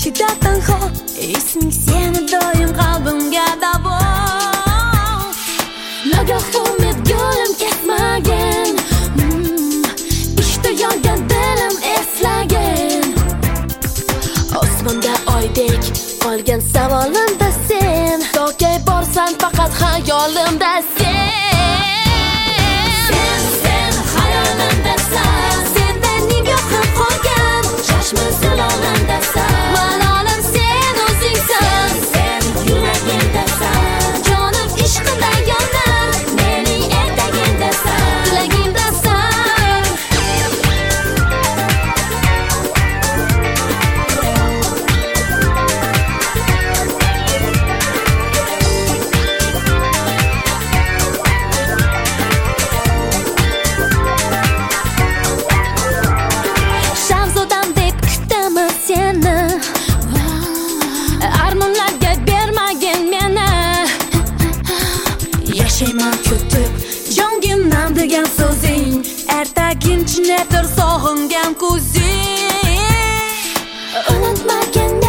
ichida tanho, isming seni doim qalbimga davo. Nagah umid yo'lim kesmagan, ishda yongan dilim eslagan. Osmonda oydek qolgan savolimda sen, tokay borsan faqat xayolimda sen. Sen xayolimdasan, sendan nigohim qolgan, chashma zilolimdasan. Malolim sen o'zingsan, sen yuragimdasan. Jonim ishqida yonar, mening etagimdasan, tilagimdasan. Shahzodam deb kutaman seni, armonlarga bermagin meni. Yashayman kutib, jongimdan degan so'zing, ertagim chinakdir sog'ingan ko'zing. Unutmagin